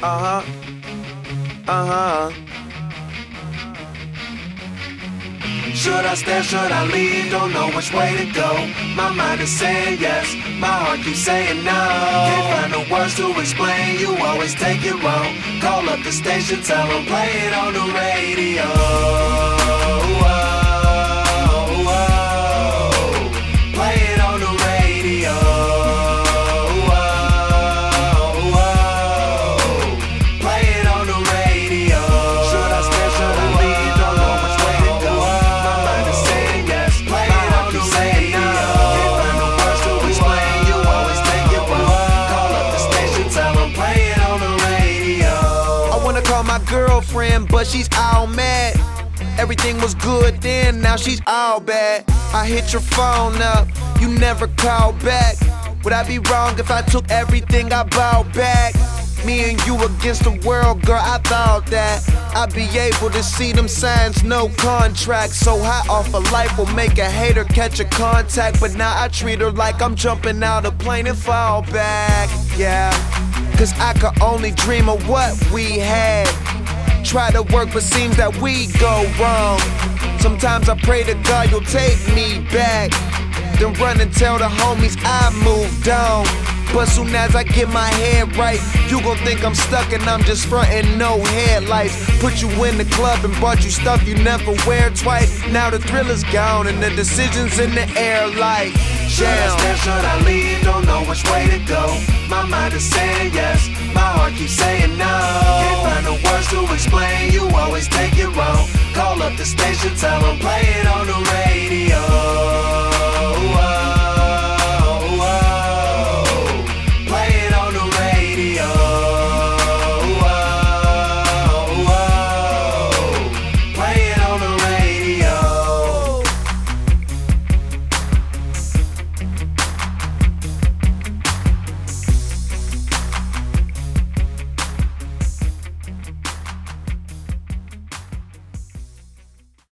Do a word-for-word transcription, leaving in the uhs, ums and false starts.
Uh-huh. Uh-huh. Should I stay, should I leave? Don't know which way to go. My mind is saying yes, my heart keeps saying no. Can't find the words to explain, you always take it wrong. Call up the station, tell them play it on the radio. Oh, oh, oh. Play it on the radio. Oh, oh, oh. Play it on the radio. Should I stay, should I leave? Don't know which way to go. My mind is saying yes, play it on the radio. Can't find the words to explain, you always take it wrong. Call up the station, tell them play it on the radio. I wanna call my girlfriend, but she's all mad. Everything was good then, now she's all bad. I hit your phone up, you never call back. Would I be wrong if I took everything I bought back? Me and you against the world, girl, I thought that I'd be able to see them signs, no contract. So high off of life will make a hater catch a contact. But now I treat her like I'm jumping out a plane and fall back, yeah. Cause I could only dream of what we had. Try to work, but seems that we go wrong. Sometimes I pray to God you'll take me back. Then run and tell the homies I moved on. But soon as I get my head right, you gon' think I'm stuck and I'm just frontin' no headlights. Put you in the club and bought you stuff you never wear twice. Now the thrill is gone and the decision's in the air like should I stay, should I leave? Don't know which way to go. My mind is saying yes, my heart keeps saying no. Can't find the words to explain, you always take it wrong. Call up the station, tell them play it on the radio.